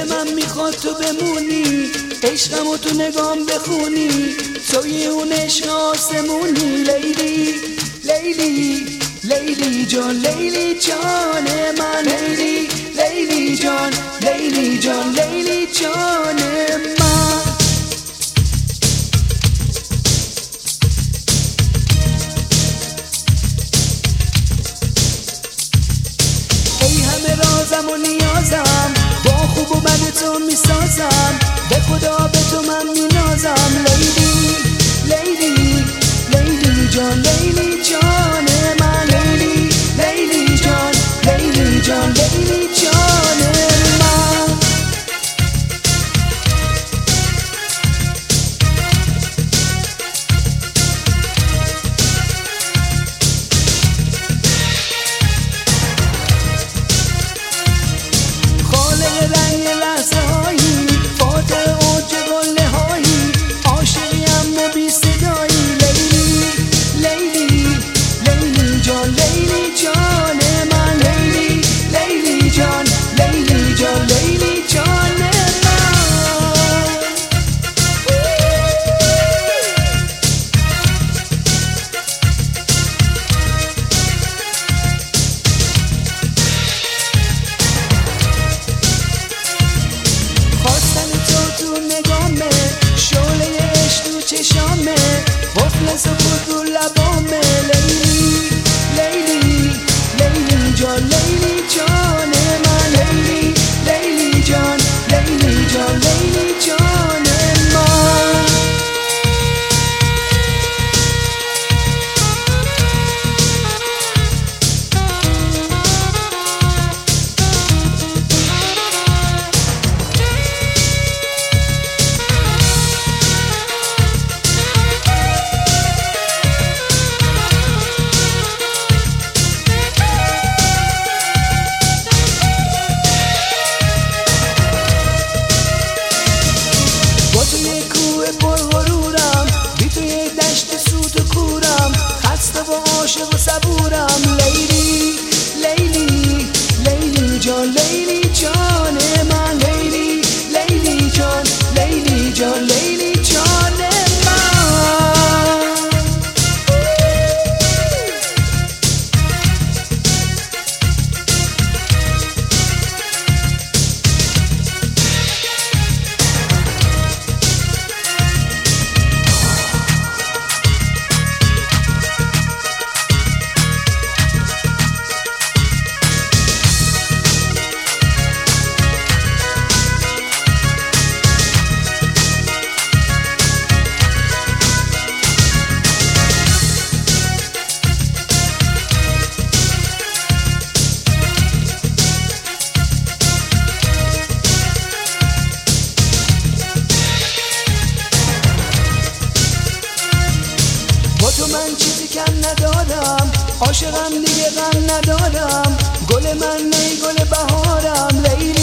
من میخواد تو بمونی، عشقمو تو نگام بخونی، توی اون عشق آسمونی. لیلی لیلی لیلی جان، لیلی جان من، لیلی لیلی جان، لیلی جان، لیلی جان من. ای همه رازم و نیازم، با خوب و بد تو میسازم، به خدا به تو من مینازم. لیلی لیلی لیلی جان، لیلی جان من، لیلی لیلی جان، لیلی جان، لیلی جان من. خالق رنگ لحظه هایی، فاتح اوج قله هایی، عاشقیم و بی صدایی. لیلی لیلی لیلی جان، لیلی جان من، لیلی لیلی جان، لیلی جان، لیلی جان من. خواستن تو نگامه، شعله عشق تو چشامه، قفل سکوت رو لبامه. لیلی لیلی لیلی جان، لیلی جان من، لیلی لیلی جان، لیلی جان، لیلی جان من. با توی کوه پرغرورم، بی توی دشت سوت و کورم، خسته و عاشق و صبورم. لیلی لیلی لیلی جان، لیلی جان من، لیلی لیلی جان، لیلی جان، لیلی جان من. با تو من چیزی کم ندارم، عاشقم دیگه غم ندارم، گل من ای گل بهارم. لیلی